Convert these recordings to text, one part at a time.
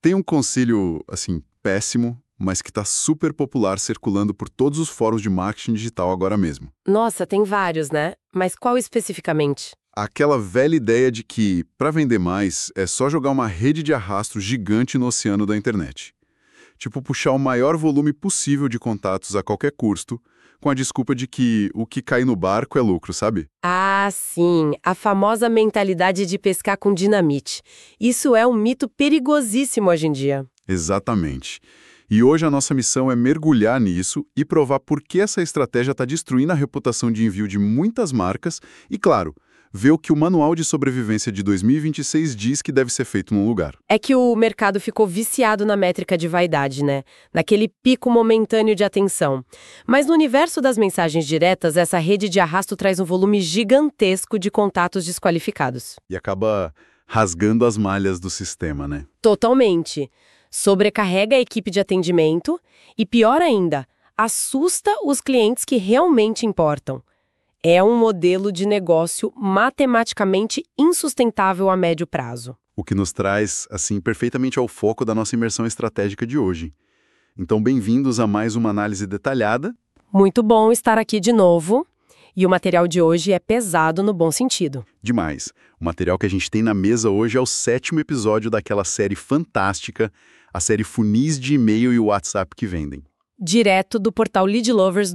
Tem um conselho, assim, péssimo, mas que está super popular circulando por todos os fóruns de marketing digital agora mesmo. Nossa, tem vários, né? Mas qual especificamente? Aquela velha ideia de que, para vender mais, é só jogar uma rede de arrasto gigante no oceano da internet. Tipo, puxar o maior volume possível de contatos a qualquer custo, com a desculpa de que o que cai no barco é lucro, sabe? Ah, sim, a famosa mentalidade de pescar com dinamite. Isso é um mito perigosíssimo hoje em dia. Exatamente. E hoje a nossa missão é mergulhar nisso e provar por que essa estratégia está destruindo a reputação de envio de muitas marcas e, claro, ver o que o Manual de Sobrevivência de 2026 diz que deve ser feito num lugar. É que o mercado ficou viciado na métrica de vaidade, né? Naquele pico momentâneo de atenção. Mas no universo das mensagens diretas, essa rede de arrasto traz um volume gigantesco de contatos desqualificados. E acaba rasgando as malhas do sistema, né? Totalmente. Sobrecarrega a equipe de atendimento e, pior ainda, assusta os clientes que realmente importam. É um modelo de negócio matematicamente insustentável a médio prazo. O que nos traz, assim, perfeitamente ao foco da nossa imersão estratégica de hoje. Então, bem-vindos a mais uma análise detalhada. Muito bom estar aqui de novo. E o material de hoje é pesado no bom sentido. Demais. O material que a gente tem na mesa hoje é o 7º episódio daquela série fantástica, a série Funis de E-mail e WhatsApp que vendem. Direto do portal Lead Lovers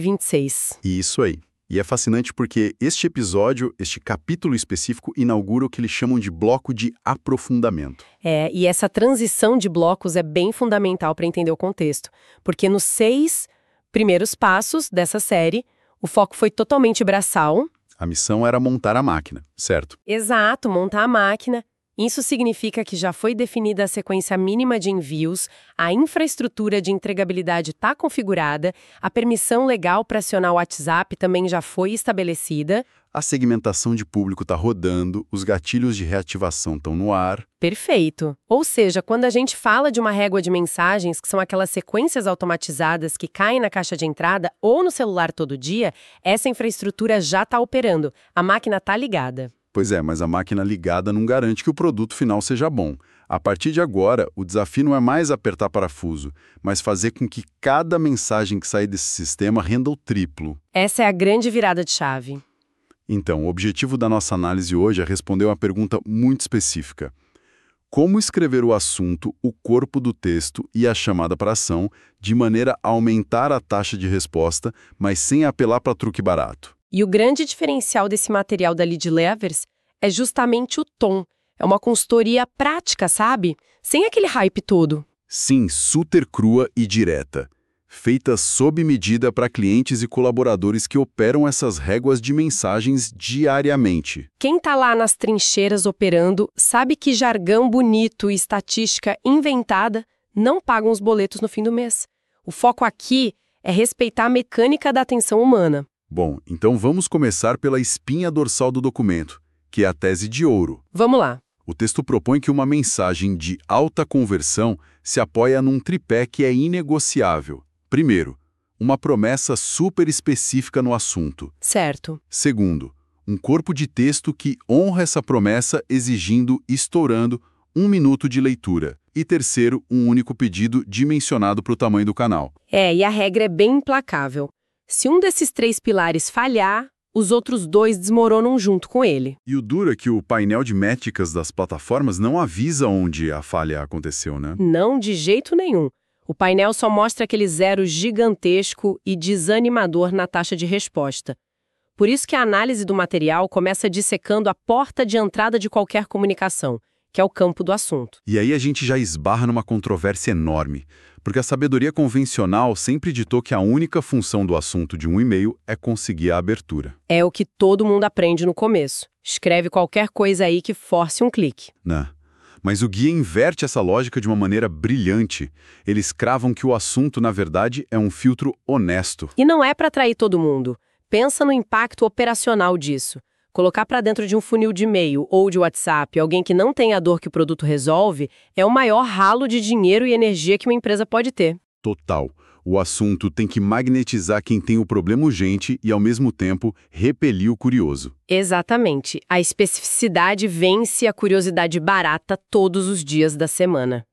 2026. Isso aí. E é fascinante porque este episódio, este capítulo específico, inaugura o que eles chamam de bloco de aprofundamento. E essa transição de blocos é bem fundamental para entender o contexto. Porque nos 6 primeiros passos dessa série, o foco foi totalmente braçal. A missão era montar a máquina, certo? Exato, montar a máquina. Isso significa que já foi definida a sequência mínima de envios, a infraestrutura de entregabilidade está configurada, a permissão legal para acionar o WhatsApp também já foi estabelecida. A segmentação de público está rodando, os gatilhos de reativação estão no ar. Perfeito. Ou seja, quando a gente fala de uma régua de mensagens, que são aquelas sequências automatizadas que caem na caixa de entrada ou no celular todo dia, essa infraestrutura já está operando, a máquina está ligada. Pois é, mas a máquina ligada não garante que o produto final seja bom. A partir de agora, o desafio não é mais apertar parafuso, mas fazer com que cada mensagem que sair desse sistema renda o triplo. Essa é a grande virada de chave. Então, o objetivo da nossa análise hoje é responder uma pergunta muito específica. Como escrever o assunto, o corpo do texto e a chamada para ação de maneira a aumentar a taxa de resposta, mas sem apelar para truque barato? E o grande diferencial desse material da Lead Lovers é justamente o tom. É uma consultoria prática, sabe? Sem aquele hype todo. Sim, super crua e direta. Feita sob medida para clientes e colaboradores que operam essas réguas de mensagens diariamente. Quem tá lá nas trincheiras operando sabe que jargão bonito e estatística inventada não pagam os boletos no fim do mês. O foco aqui é respeitar a mecânica da atenção humana. Bom, então vamos começar pela espinha dorsal do documento, que é a tese de ouro. Vamos lá. O texto propõe que uma mensagem de alta conversão se apoia num tripé que é inegociável. Primeiro, uma promessa super específica no assunto. Certo. Segundo, um corpo de texto que honra essa promessa exigindo, estourando, 1 minuto de leitura. E terceiro, um único pedido dimensionado para o tamanho do canal. E a regra é bem implacável. Se um desses 3 pilares falhar, os outros 2 desmoronam junto com ele. E o duro é que o painel de métricas das plataformas não avisa onde a falha aconteceu, né? Não, de jeito nenhum. O painel só mostra aquele zero gigantesco e desanimador na taxa de resposta. Por isso que a análise do material começa dissecando a porta de entrada de qualquer comunicação, que é o campo do assunto. E aí a gente já esbarra numa controvérsia enorme, porque a sabedoria convencional sempre ditou que a única função do assunto de um e-mail é conseguir a abertura. É o que todo mundo aprende no começo. Escreve qualquer coisa aí que force um clique. Né? Mas o guia inverte essa lógica de uma maneira brilhante. Eles cravam que o assunto, na verdade, é um filtro honesto. E não é para atrair todo mundo. Pensa no impacto operacional disso. Colocar para dentro de um funil de e-mail ou de WhatsApp alguém que não tem a dor que o produto resolve é o maior ralo de dinheiro e energia que uma empresa pode ter. Total. O assunto tem que magnetizar quem tem o problema urgente e, ao mesmo tempo, repelir o curioso. Exatamente. A especificidade vence a curiosidade barata todos os dias da semana.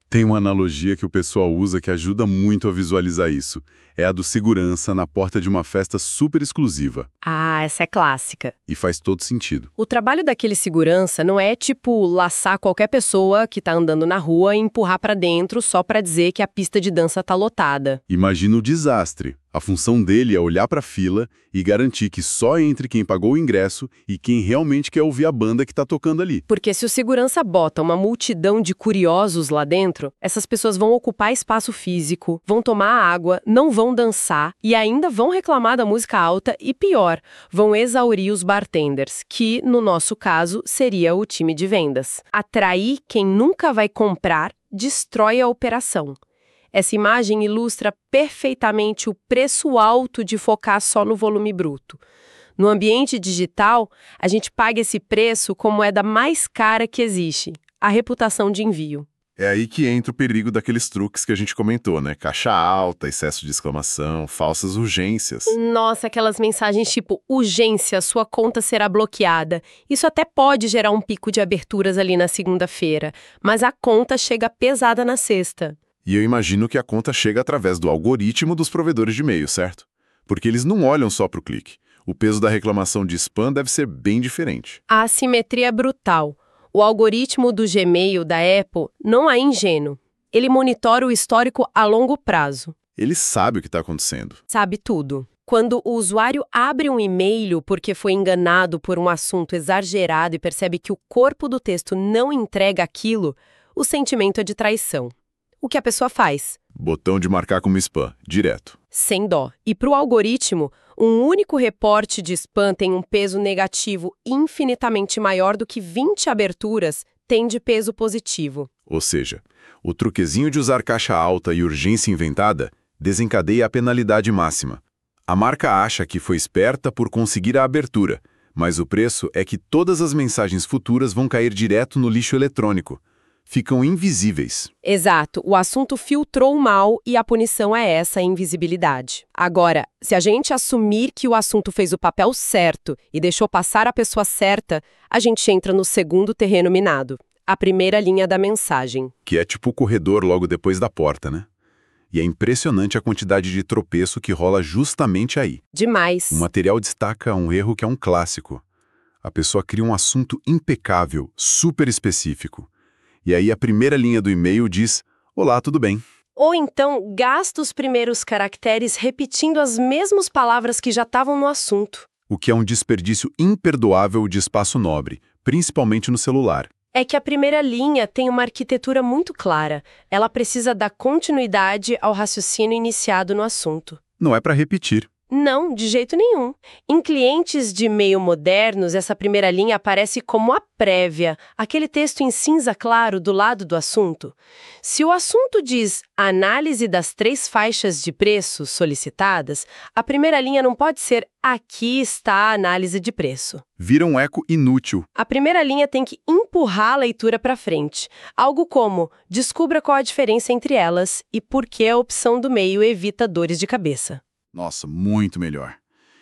Tem uma analogia que o pessoal usa que ajuda muito a visualizar isso. É a do segurança na porta de uma festa super exclusiva. Ah, essa é clássica. E faz todo sentido. O trabalho daquele segurança não é tipo laçar qualquer pessoa que tá andando na rua e empurrar pra dentro só pra dizer que a pista de dança tá lotada. Imagina o desastre. A função dele é olhar para a fila e garantir que só entre quem pagou o ingresso e quem realmente quer ouvir a banda que está tocando ali. Porque se o segurança bota uma multidão de curiosos lá dentro, essas pessoas vão ocupar espaço físico, vão tomar água, não vão dançar e ainda vão reclamar da música alta e, pior, vão exaurir os bartenders, que, no nosso caso, seria o time de vendas. Atrair quem nunca vai comprar destrói a operação. Essa imagem ilustra perfeitamente o preço alto de focar só no volume bruto. No ambiente digital, a gente paga esse preço com moeda mais cara que existe, a reputação de envio. É aí que entra o perigo daqueles truques que a gente comentou, né? Caixa alta, excesso de exclamação, falsas urgências. Nossa, aquelas mensagens tipo, urgência, sua conta será bloqueada. Isso até pode gerar um pico de aberturas ali na segunda-feira, mas a conta chega pesada na sexta. E eu imagino que a conta chega através do algoritmo dos provedores de e-mail, certo? Porque eles não olham só para o clique. O peso da reclamação de spam deve ser bem diferente. A assimetria é brutal. O algoritmo do Gmail da Apple não é ingênuo. Ele monitora o histórico a longo prazo. Ele sabe o que está acontecendo. Sabe tudo. Quando o usuário abre um e-mail porque foi enganado por um assunto exagerado e percebe que o corpo do texto não entrega aquilo, o sentimento é de traição. O que a pessoa faz? Botão de marcar como spam, direto. Sem dó. E para o algoritmo, um único reporte de spam tem um peso negativo infinitamente maior do que 20 aberturas tem de peso positivo. Ou seja, o truquezinho de usar caixa alta e urgência inventada desencadeia a penalidade máxima. A marca acha que foi esperta por conseguir a abertura, mas o preço é que todas as mensagens futuras vão cair direto no lixo eletrônico. Ficam invisíveis. Exato, o assunto filtrou mal e a punição é essa invisibilidade. Agora, se a gente assumir que o assunto fez o papel certo e deixou passar a pessoa certa, a gente entra no segundo terreno minado, a primeira linha da mensagem. Que é tipo o corredor logo depois da porta, né? E é impressionante a quantidade de tropeço que rola justamente aí. Demais. O material destaca um erro que é um clássico. A pessoa cria um assunto impecável, super específico. E aí a primeira linha do e-mail diz, olá, tudo bem? Ou então, gasta os primeiros caracteres repetindo as mesmas palavras que já estavam no assunto. O que é um desperdício imperdoável de espaço nobre, principalmente no celular. É que a primeira linha tem uma arquitetura muito clara. Ela precisa dar continuidade ao raciocínio iniciado no assunto. Não é para repetir. Não, de jeito nenhum. Em clientes de e-mail modernos, essa primeira linha aparece como a prévia, aquele texto em cinza claro do lado do assunto. Se o assunto diz análise das 3 faixas de preços solicitadas, a primeira linha não pode ser aqui está a análise de preço. Vira um eco inútil. A primeira linha tem que empurrar a leitura para frente. Algo como, descubra qual a diferença entre elas e por que a opção do meio evita dores de cabeça. Nossa, muito melhor.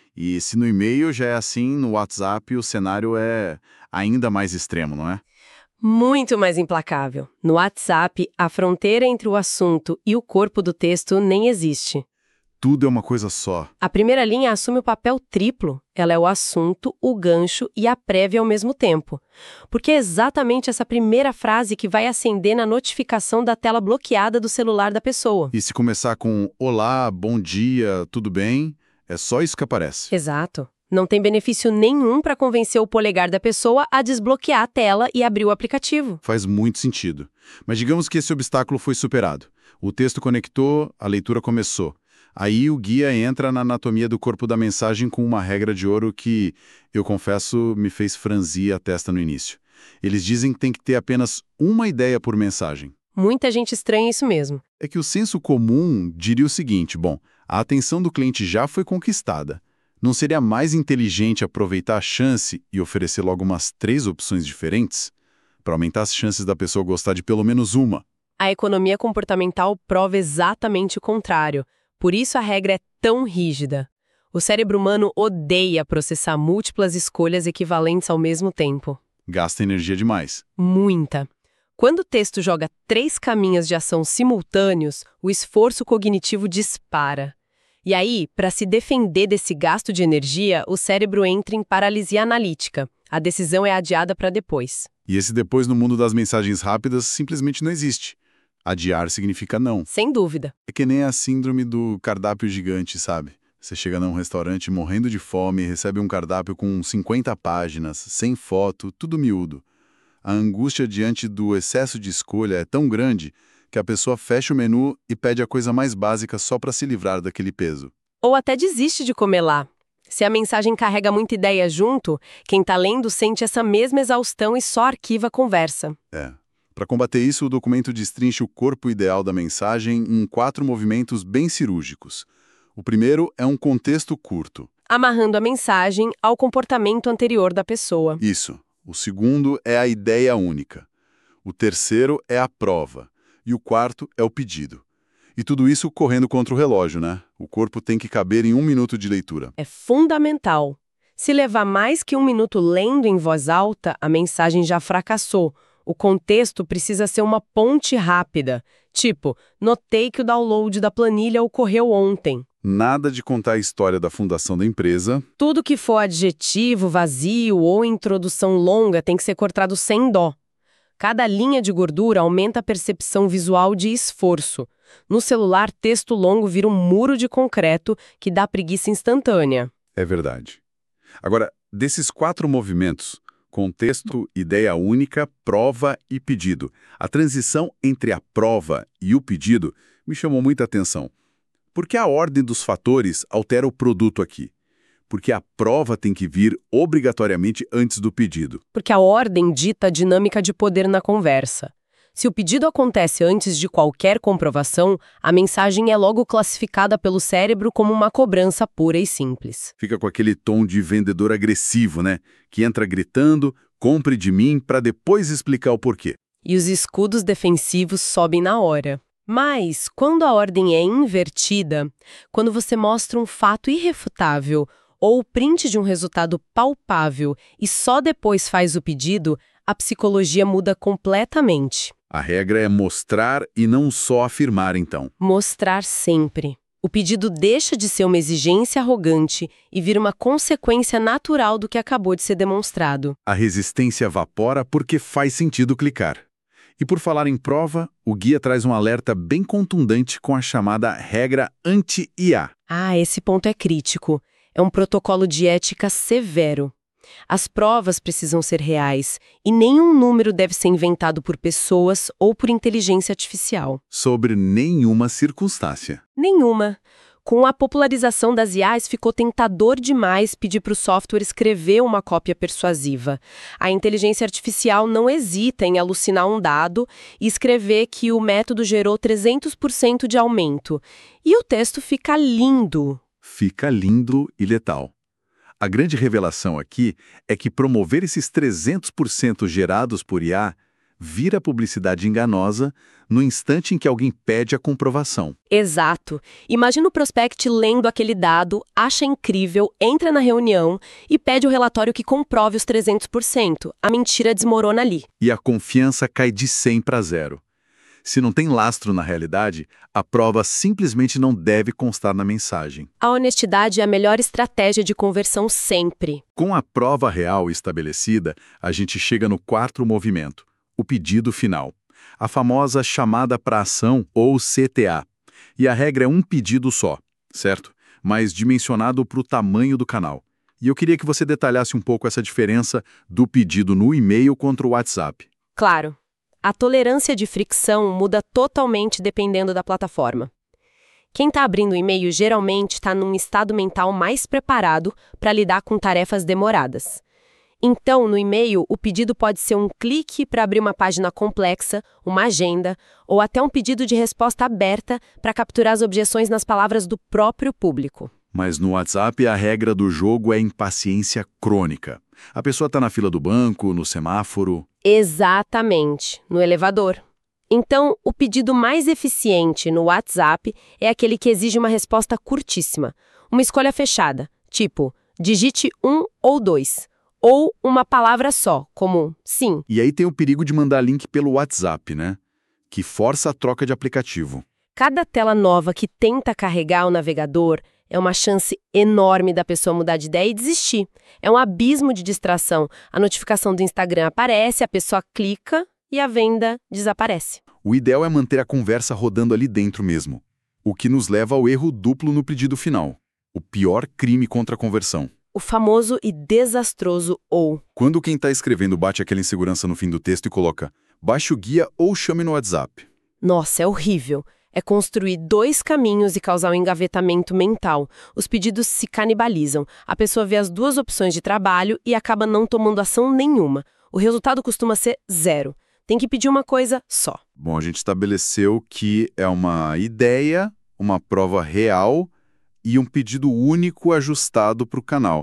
E se no e-mail já é assim, no WhatsApp o cenário é ainda mais extremo, não é? Muito mais implacável. No WhatsApp, a fronteira entre o assunto e o corpo do texto nem existe. Tudo é uma coisa só. A primeira linha assume o papel triplo. Ela é o assunto, o gancho e a prévia ao mesmo tempo. Porque é exatamente essa primeira frase que vai acender na notificação da tela bloqueada do celular da pessoa. E se começar com olá, bom dia, tudo bem? É só isso que aparece. Exato. Não tem benefício nenhum para convencer o polegar da pessoa a desbloquear a tela e abrir o aplicativo. Faz muito sentido. Mas digamos que esse obstáculo foi superado. O texto conectou, a leitura começou. Aí o guia entra na anatomia do corpo da mensagem com uma regra de ouro que, eu confesso, me fez franzir a testa no início. Eles dizem que tem que ter apenas uma ideia por mensagem. Muita gente estranha isso mesmo. É que o senso comum diria o seguinte, bom, a atenção do cliente já foi conquistada. Não seria mais inteligente aproveitar a chance e oferecer logo umas 3 opções diferentes? Para aumentar as chances da pessoa gostar de pelo menos uma. A economia comportamental prova exatamente o contrário. Por isso a regra é tão rígida. O cérebro humano odeia processar múltiplas escolhas equivalentes ao mesmo tempo. Gasta energia demais. Muita. Quando o texto joga 3 caminhos de ação simultâneos, o esforço cognitivo dispara. E aí, para se defender desse gasto de energia, o cérebro entra em paralisia analítica. A decisão é adiada para depois. E esse depois no mundo das mensagens rápidas simplesmente não existe. Adiar significa não. Sem dúvida. É que nem a síndrome do cardápio gigante, sabe? Você chega num restaurante morrendo de fome e recebe um cardápio com 50 páginas, sem foto, tudo miúdo. A angústia diante do excesso de escolha é tão grande que a pessoa fecha o menu e pede a coisa mais básica só para se livrar daquele peso. Ou até desiste de comer lá. Se a mensagem carrega muita ideia junto, quem está lendo sente essa mesma exaustão e só arquiva a conversa. Para combater isso, o documento destrincha o corpo ideal da mensagem em 4 movimentos bem cirúrgicos. O primeiro é um contexto curto. Amarrando a mensagem ao comportamento anterior da pessoa. Isso. O segundo é a ideia única. O terceiro é a prova. E o quarto é o pedido. E tudo isso correndo contra o relógio, né? O corpo tem que caber em 1 minuto de leitura. É fundamental. Se levar mais que 1 minuto lendo em voz alta, a mensagem já fracassou. O contexto precisa ser uma ponte rápida. Tipo, notei que o download da planilha ocorreu ontem. Nada de contar a história da fundação da empresa. Tudo que for adjetivo, vazio ou introdução longa tem que ser cortado sem dó. Cada linha de gordura aumenta a percepção visual de esforço. No celular, texto longo vira um muro de concreto que dá preguiça instantânea. É verdade. Agora, desses 4 movimentos, contexto, ideia única, prova e pedido, a transição entre a prova e o pedido me chamou muita atenção. Porque a ordem dos fatores altera o produto aqui. Porque a prova tem que vir obrigatoriamente antes do pedido. Porque a ordem dita a dinâmica de poder na conversa. Se o pedido acontece antes de qualquer comprovação, a mensagem é logo classificada pelo cérebro como uma cobrança pura e simples. Fica com aquele tom de vendedor agressivo, né? Que entra gritando, compre de mim, para depois explicar o porquê. E os escudos defensivos sobem na hora. Mas, quando a ordem é invertida, quando você mostra um fato irrefutável ou o print de um resultado palpável e só depois faz o pedido, a psicologia muda completamente. A regra é mostrar e não só afirmar, então. Mostrar sempre. O pedido deixa de ser uma exigência arrogante e vira uma consequência natural do que acabou de ser demonstrado. A resistência evapora porque faz sentido clicar. E por falar em prova, o guia traz um alerta bem contundente com a chamada regra anti-IA. Esse ponto é crítico. É um protocolo de ética severo. As provas precisam ser reais e nenhum número deve ser inventado por pessoas ou por inteligência artificial. Sobre nenhuma circunstância. Nenhuma. Com a popularização das IAs, ficou tentador demais pedir para o software escrever uma cópia persuasiva. A inteligência artificial não hesita em alucinar um dado e escrever que o método gerou 300% de aumento. E o texto fica lindo. Fica lindo e letal. A grande revelação aqui é que promover esses 300% gerados por IA vira publicidade enganosa no instante em que alguém pede a comprovação. Exato. Imagina o prospect lendo aquele dado, acha incrível, entra na reunião e pede o relatório que comprove os 300%. A mentira desmorona ali. E a confiança cai de 100 para 0. Se não tem lastro na realidade, a prova simplesmente não deve constar na mensagem. A honestidade é a melhor estratégia de conversão sempre. Com a prova real estabelecida, a gente chega no 4º movimento, o pedido final. A famosa chamada para ação, ou CTA. E a regra é um pedido só, certo? Mas dimensionado para o tamanho do canal. E eu queria que você detalhasse um pouco essa diferença do pedido no e-mail contra o WhatsApp. Claro. A tolerância de fricção muda totalmente dependendo da plataforma. Quem está abrindo o e-mail geralmente está num estado mental mais preparado para lidar com tarefas demoradas. Então, no e-mail, o pedido pode ser um clique para abrir uma página complexa, uma agenda, ou até um pedido de resposta aberta para capturar as objeções nas palavras do próprio público. Mas no WhatsApp, a regra do jogo é impaciência crônica. A pessoa está na fila do banco, no semáforo. Exatamente, no elevador. Então, o pedido mais eficiente no WhatsApp é aquele que exige uma resposta curtíssima, uma escolha fechada, tipo, digite 1 ou 2, ou uma palavra só, como sim. E aí tem o perigo de mandar link pelo WhatsApp, né? Que força a troca de aplicativo. Cada tela nova que tenta carregar o navegador é uma chance enorme da pessoa mudar de ideia e desistir. É um abismo de distração. A notificação do Instagram aparece, a pessoa clica e a venda desaparece. O ideal é manter a conversa rodando ali dentro mesmo, o que nos leva ao erro duplo no pedido final. O pior crime contra a conversão. O famoso e desastroso ou. Quando quem está escrevendo bate aquela insegurança no fim do texto e coloca baixe o guia ou chame no WhatsApp. Nossa, é horrível. É construir dois caminhos e causar um engavetamento mental. Os pedidos se canibalizam. A pessoa vê as duas opções de trabalho e acaba não tomando ação nenhuma. O resultado costuma ser 0. Tem que pedir uma coisa só. Bom, a gente estabeleceu que é uma ideia, uma prova real e um pedido único ajustado para o canal.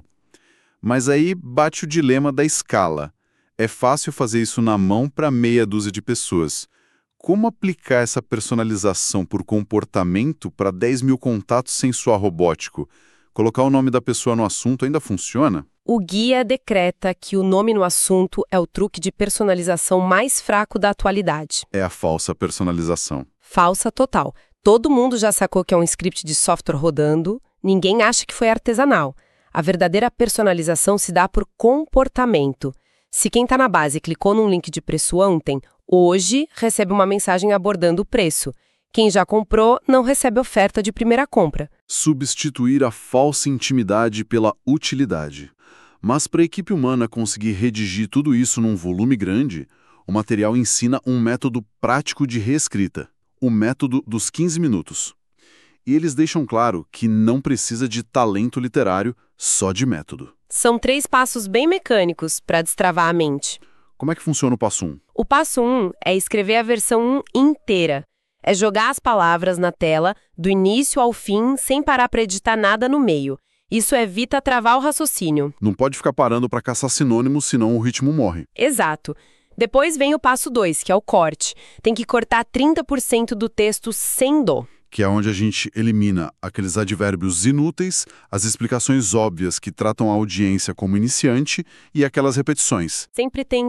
Mas aí bate o dilema da escala. É fácil fazer isso na mão para meia dúzia de pessoas. Como aplicar essa personalização por comportamento para 10 mil contatos sem soar robótico? Colocar o nome da pessoa no assunto ainda funciona? O guia decreta que o nome no assunto é o truque de personalização mais fraco da atualidade. É a falsa personalização. Falsa total. Todo mundo já sacou que é um script de software rodando, ninguém acha que foi artesanal. A verdadeira personalização se dá por comportamento. Se quem está na base clicou num link de preço ontem, hoje recebe uma mensagem abordando o preço. Quem já comprou não recebe oferta de primeira compra. Substituir a falsa intimidade pela utilidade. Mas para a equipe humana conseguir redigir tudo isso num volume grande, o material ensina um método prático de reescrita, o método dos 15 minutos. E eles deixam claro que não precisa de talento literário, só de método. São 3 passos bem mecânicos para destravar a mente. Como é que funciona o passo 1? O passo 1 é escrever a versão 1 inteira. É jogar as palavras na tela, do início ao fim, sem parar para editar nada no meio. Isso evita travar o raciocínio. Não pode ficar parando para caçar sinônimos, senão o ritmo morre. Exato. Depois vem o passo 2, que é o corte. Tem que cortar 30% do texto sem dó. Que é onde a gente elimina aqueles advérbios inúteis, as explicações óbvias que tratam a audiência como iniciante e aquelas repetições. Sempre tem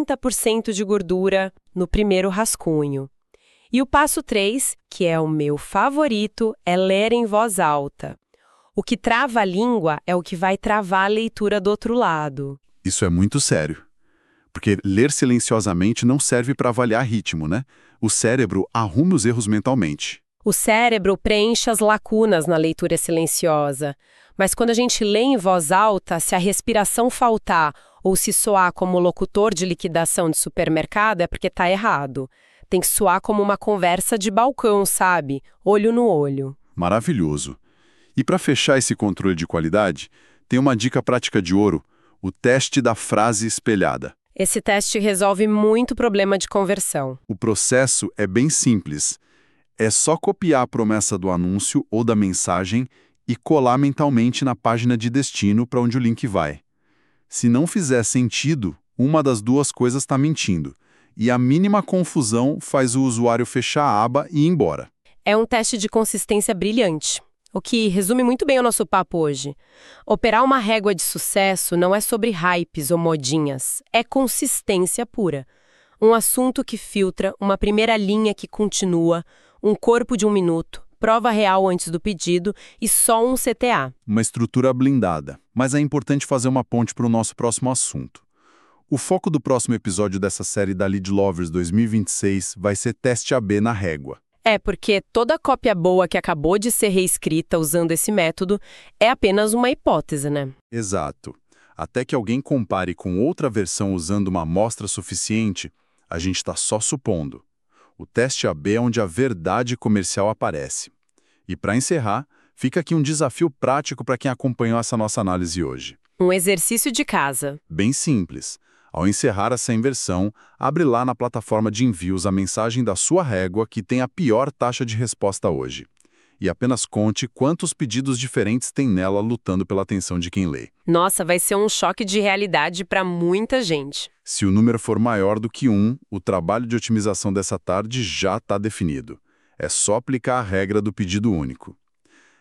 30% de gordura no primeiro rascunho. E o passo 3, que é o meu favorito, é ler em voz alta. O que trava a língua é o que vai travar a leitura do outro lado. Isso é muito sério. Porque ler silenciosamente não serve para avaliar ritmo, né? O cérebro arruma os erros mentalmente. O cérebro preenche as lacunas na leitura silenciosa. Mas quando a gente lê em voz alta, se a respiração faltar ou se soar como locutor de liquidação de supermercado, é porque está errado. Tem que soar como uma conversa de balcão, sabe? Olho no olho. Maravilhoso. E para fechar esse controle de qualidade, tem uma dica prática de ouro, o teste da frase espelhada. Esse teste resolve muito problema de conversão. O processo é bem simples. É só copiar a promessa do anúncio ou da mensagem e colar mentalmente na página de destino para onde o link vai. Se não fizer sentido, uma das duas coisas está mentindo. E a mínima confusão faz o usuário fechar a aba e ir embora. É um teste de consistência brilhante. O que resume muito bem o nosso papo hoje. Operar uma régua de sucesso não é sobre hypes ou modinhas, é consistência pura. Um assunto que filtra, uma primeira linha que continua, um corpo de 1 minuto, prova real antes do pedido e só um CTA. Uma estrutura blindada, mas é importante fazer uma ponte para o nosso próximo assunto. O foco do próximo episódio dessa série da Lead Lovers 2026 vai ser teste AB na régua. É, porque toda cópia boa que acabou de ser reescrita usando esse método é apenas uma hipótese, né? Exato. Até que alguém compare com outra versão usando uma amostra suficiente, a gente está só supondo. O teste AB é onde a verdade comercial aparece. E para encerrar, fica aqui um desafio prático para quem acompanhou essa nossa análise hoje. Um exercício de casa. Bem simples. Ao encerrar essa inversão, abre lá na plataforma de envios a mensagem da sua régua que tem a pior taxa de resposta hoje. E apenas conte quantos pedidos diferentes tem nela lutando pela atenção de quem lê. Nossa, vai ser um choque de realidade para muita gente. Se o número for maior do que 1, o trabalho de otimização dessa tarde já está definido. É só aplicar a regra do pedido único.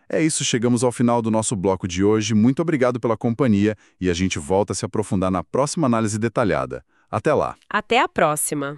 É isso, chegamos ao final do nosso bloco de hoje. Muito obrigado pela companhia e a gente volta a se aprofundar na próxima análise detalhada. Até lá! Até a próxima!